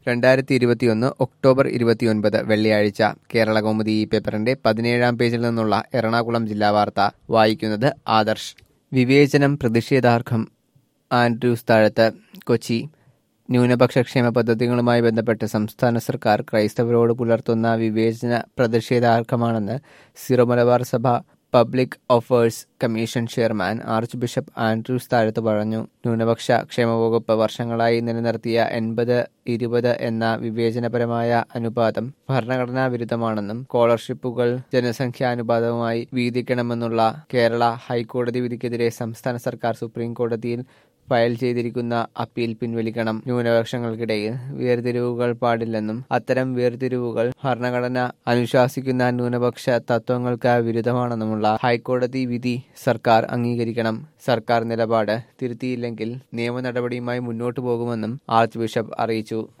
2021 October 29 വെള്ളിയാഴ്ച കേരളകൗമുദി ഈ പേപ്പറിന്റെ 17-ാം പേജിൽ നിന്നുള്ള എറണാകുളം ജില്ലാ വാർത്ത വായിക്കുന്നത് ആദർശ്. വിവേചനം പ്രതിഷേധാർഹം. ആൻഡ്രൂസ് താഴത്ത്, കൊച്ചി. ന്യൂനപക്ഷ ക്ഷേമ പദ്ധതികളുമായി ബന്ധപ്പെട്ട് സംസ്ഥാന സർക്കാർ ക്രൈസ്തവരോട് പുലർത്തുന്ന വിവേചന പ്രതിഷേധാർഹമാണെന്ന് സിറോ മലബാർ സഭ public affairs commission chairman archbishop Andrews Thazhath പറഞ്ഞു. ന്യൂനപക്ഷ ക്ഷേമവകുപ്പ് വർഷങ്ങളായി നിലനിർത്തിയ 80-20 എന്ന വിവേചനപരമായ അനുപാതം ഭരണഘടനാ വിരുദ്ധമാണെന്നും സ്കോളർഷിപ്പുകൾ ജനസംഖ്യാനുപാതവുമായി വീതിക്കണമെന്നുള്ള കേരള ഹൈക്കോടതി വിധിക്കെതിരെ സംസ്ഥാന സർക്കാർ സുപ്രീം കോടതിയിൽ ഫയൽ ചെയ്തിരിക്കുന്ന അപ്പീൽ പിൻവലിക്കണം. ന്യൂനപക്ഷങ്ങൾക്കിടയിൽ വേർതിരിവുകൾ പാടില്ലെന്നും അത്തരം വേർതിരിവുകൾ ഭരണഘടന അനുശാസിക്കുന്ന ന്യൂനപക്ഷ തത്വങ്ങൾക്ക് വിരുദ്ധമാണെന്നുമുള്ള ഹൈക്കോടതി വിധി സർക്കാർ അംഗീകരിക്കണം. സർക്കാർ നിലപാട് തിരുത്തിയില്ലെങ്കിൽ നിയമ നടപടിയുമായി മുന്നോട്ടു പോകുമെന്നും ആർച്ച് ബിഷപ്പ് അറിയിച്ചു.